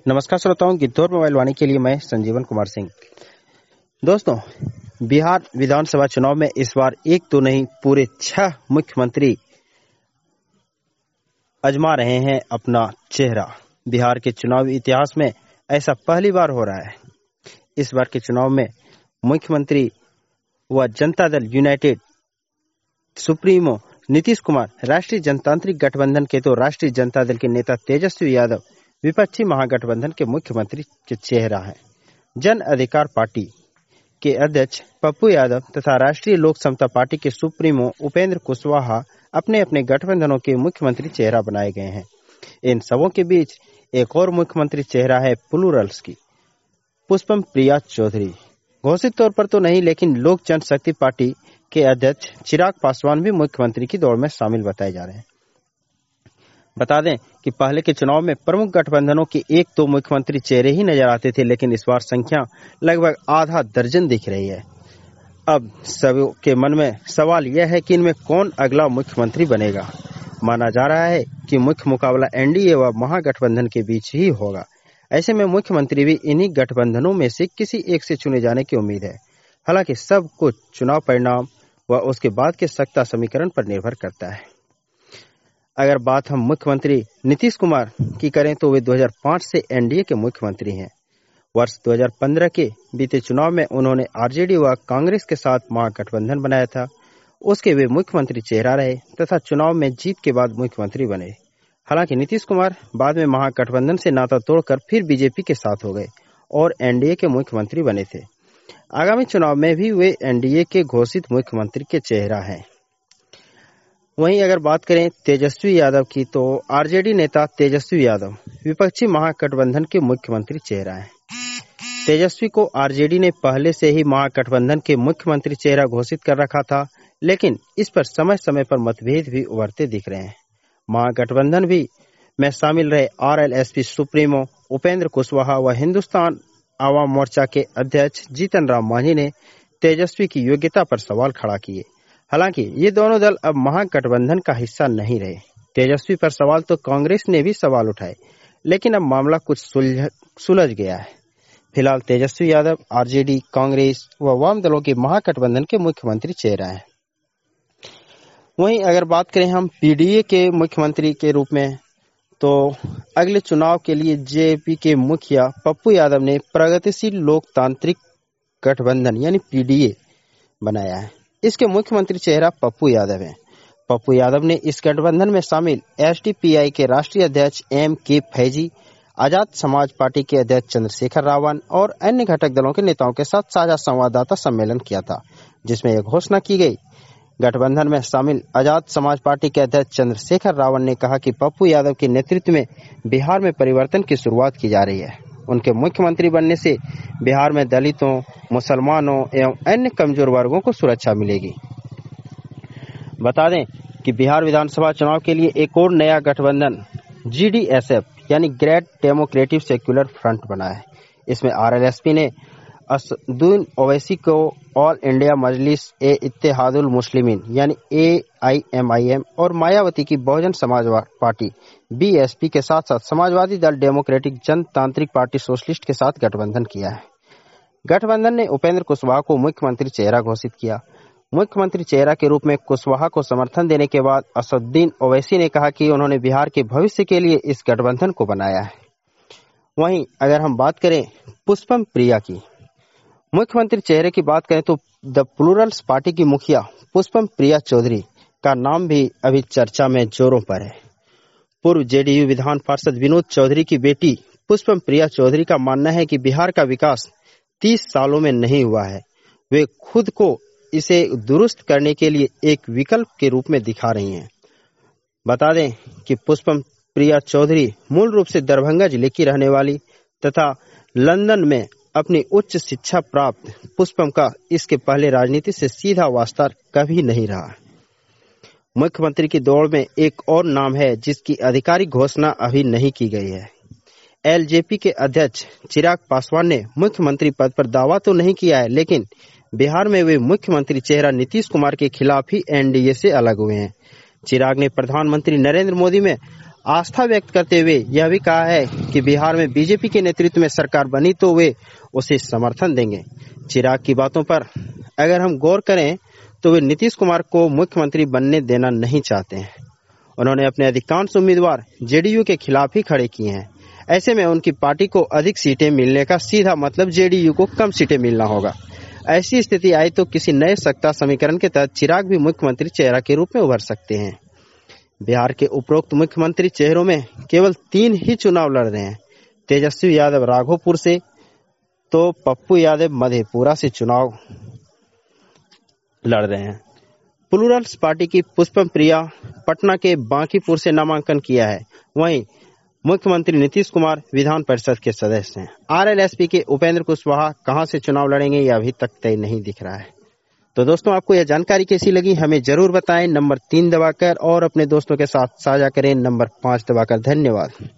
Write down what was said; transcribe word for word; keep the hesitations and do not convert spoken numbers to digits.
नमस्कार श्रोताओं, गिद्धौर मोबाइल वाणी के लिए मैं संजीवन कुमार सिंह। दोस्तों, बिहार विधानसभा चुनाव में इस बार एक तो नहीं पूरे छह मुख्यमंत्री आजमा रहे हैं अपना चेहरा। बिहार के चुनावी इतिहास में ऐसा पहली बार हो रहा है। इस बार के चुनाव में मुख्यमंत्री व जनता दल यूनाइटेड सुप्रीमो नीतीश कुमार, राष्ट्रीय जनतांत्रिक गठबंधन के तो राष्ट्रीय जनता दल के नेता तेजस्वी यादव विपक्षी महागठबंधन के मुख्यमंत्री के चेहरा है। जन अधिकार पार्टी के अध्यक्ष पप्पू यादव तथा राष्ट्रीय लोक समता पार्टी के सुप्रीमो उपेंद्र कुशवाहा अपने अपने गठबंधनों के मुख्यमंत्री चेहरा बनाए गए हैं। इन सबों के बीच एक और मुख्यमंत्री चेहरा है प्लूरल्स की पुष्पम प्रिया चौधरी। घोषित तौर पर तो नहीं, लेकिन लोक जनशक्ति पार्टी के अध्यक्ष चिराग पासवान भी मुख्यमंत्री की दौड़ में शामिल बताए जा रहे हैं। बता दें कि पहले के चुनाव में प्रमुख गठबंधनों के एक दो मुख्यमंत्री चेहरे ही नजर आते थे, लेकिन इस बार संख्या लगभग आधा दर्जन दिख रही है। अब सबके के मन में सवाल यह है कि इनमें कौन अगला मुख्यमंत्री बनेगा। माना जा रहा है कि मुख्य मुकाबला एनडीए व महागठबंधन के बीच ही होगा। ऐसे में मुख्यमंत्री भी इन्हीं गठबंधनों में से किसी एक से चुने जाने की उम्मीद है। हालांकि सब कुछ चुनाव परिणाम व उसके बाद के सत्ता समीकरण पर निर्भर करता है। अगर बात हम मुख्यमंत्री नीतीश कुमार की करें तो वे दो हज़ार पाँच से एनडीए के मुख्यमंत्री हैं। वर्ष दो हज़ार पंद्रह के बीते चुनाव में उन्होंने आरजेडी व कांग्रेस के साथ महागठबंधन बनाया था। उसके वे मुख्यमंत्री चेहरा रहे तथा चुनाव में जीत के बाद मुख्यमंत्री बने। हालांकि नीतीश कुमार बाद में महागठबंधन से नाता तोड़कर फिर बीजेपी के साथ हो गए और एनडीए के मुख्यमंत्री बने थे। आगामी चुनाव में भी वे एनडीए के घोषित मुख्यमंत्री के चेहरा हैं। वहीं अगर बात करें तेजस्वी यादव की, तो आरजेडी नेता तेजस्वी यादव विपक्षी महागठबंधन के मुख्यमंत्री चेहरा हैं। तेजस्वी को आरजेडी ने पहले से ही महागठबंधन के मुख्यमंत्री चेहरा घोषित कर रखा था, लेकिन इस पर समय समय पर मतभेद भी उभरते दिख रहे हैं। महागठबंधन भी में शामिल रहे आरएलएसपी सुप्रीमो उपेंद्र कुशवाहा व हिंदुस्तान आवाम मोर्चा के अध्यक्ष जीतन राम मांझी ने तेजस्वी की योग्यता पर सवाल खड़ा किए। हालांकि ये दोनों दल अब महागठबंधन का हिस्सा नहीं रहे। तेजस्वी पर सवाल तो कांग्रेस ने भी सवाल उठाए, लेकिन अब मामला कुछ सुलझ सुलझ गया है। फिलहाल तेजस्वी यादव आरजेडी, कांग्रेस व वाम दलों के महागठबंधन के मुख्यमंत्री चेहरा हैं। वहीं अगर बात करें हम पीडीए के मुख्यमंत्री के रूप में, तो अगले चुनाव के लिए जेपी के मुखिया पप्पू यादव ने प्रगतिशील लोकतांत्रिक गठबंधन यानी पीडीए बनाया है। इसके मुख्यमंत्री चेहरा पप्पू यादव हैं। पप्पू यादव ने इस गठबंधन में शामिल एसडीपीआई के राष्ट्रीय अध्यक्ष एम के फैजी, आजाद समाज पार्टी के अध्यक्ष चंद्रशेखर रावण और अन्य घटक दलों के नेताओं के साथ साझा संवाददाता सम्मेलन किया था, जिसमें यह घोषणा की गई। गठबंधन में शामिल आजाद समाज पार्टी के अध्यक्ष चंद्रशेखर रावण ने कहा कि पप्पू यादव के नेतृत्व में बिहार में परिवर्तन की शुरुआत की जा रही है। उनके मुख्यमंत्री बनने से बिहार में दलितों, मुसलमानों एवं अन्य कमजोर वर्गों को सुरक्षा मिलेगी। बता दें कि बिहार विधानसभा चुनाव के लिए एक और नया गठबंधन जीडीएसएफ यानी ग्रेट डेमोक्रेटिक सेक्युलर फ्रंट बना है। इसमें आरएलएसपी ने असदुद्दीन ओवैसी को ऑल इंडिया मजलिस ए इत्तेहादुल मुस्लिमीन यानी एआईएमआईएम और मायावती की बहुजन समाज पार्टी बीएसपी के साथ साथ समाजवादी दल डेमोक्रेटिक जनतांत्रिक पार्टी सोशलिस्ट के साथ गठबंधन किया है। गठबंधन ने उपेंद्र कुशवाहा को मुख्यमंत्री चेहरा घोषित किया। मुख्यमंत्री चेहरा के रूप में कुशवाहा को समर्थन देने के बाद असदुद्दीन ओवैसी ने कहा कि उन्होंने बिहार के भविष्य के लिए इस गठबंधन को बनाया है। वहीं अगर हम बात करें पुष्पम प्रिया की, मुख्यमंत्री चेहरे की बात करें तो द प्लूरल्स पार्टी की मुखिया पुष्पम प्रिया चौधरी का नाम भी अभी चर्चा में जोरों पर है। पूर्व जेडीयू विधान पार्षद विनोद चौधरी की बेटी पुष्पम प्रिया चौधरी का मानना है कि बिहार का विकास तीस सालों में नहीं हुआ है। वे खुद को इसे दुरुस्त करने के लिए एक विकल्प के रूप में दिखा रही हैं। बता दें कि पुष्पम प्रिया चौधरी मूल रूप से दरभंगा जिले की रहने वाली तथा लंदन में अपनी उच्च शिक्षा प्राप्त पुष्पम का इसके पहले राजनीति से सीधा वास्ता कभी नहीं रहा। मुख्यमंत्री की दौड़ में एक और नाम है जिसकी आधिकारिक घोषणा अभी नहीं की गई है। एलजेपी के अध्यक्ष चिराग पासवान ने मुख्यमंत्री पद पर दावा तो नहीं किया है, लेकिन बिहार में वे मुख्यमंत्री चेहरा नीतीश कुमार के खिलाफ ही एनडीए से अलग हुए हैं। चिराग ने प्रधानमंत्री नरेंद्र मोदी में आस्था व्यक्त करते हुए यह भी कहा है कि बिहार में बीजेपी के नेतृत्व में सरकार बनी तो वे उसे समर्थन देंगे। चिराग की बातों पर अगर हम गौर करें तो वे नीतीश कुमार को मुख्यमंत्री बनने देना नहीं चाहते हैं। उन्होंने अपने अधिकांश उम्मीदवार जेडीयू के खिलाफ ही खड़े किए हैं। ऐसे में उनकी पार्टी को अधिक सीटें मिलने का सीधा मतलब जेडीयू को कम सीटें मिलना होगा। ऐसी स्थिति आई तो किसी नए सत्ता समीकरण के तहत चिराग भी मुख्यमंत्री चेहरा के रूप में उभर सकते हैं। बिहार के उपरोक्त मुख्यमंत्री चेहरों में केवल तीन ही चुनाव लड़ रहे हैं। तेजस्वी यादव राघोपुर से तो पप्पू यादव मधेपुरा से चुनाव लड़ रहे हैं। प्लूरल्स पार्टी की पुष्पम प्रिया पटना के बांकीपुर से नामांकन किया है। वहीं मुख्यमंत्री नीतीश कुमार विधान परिषद के सदस्य हैं। आरएलएसपी के उपेंद्र कुशवाहा कहां से चुनाव लड़ेंगे यह अभी तक तय नहीं दिख रहा है। तो दोस्तों, आपको यह जानकारी कैसी लगी हमें जरूर बताएं। नंबर तीन दबाकर और अपने दोस्तों के साथ साझा करें। नंबर पांच दबाकर। धन्यवाद।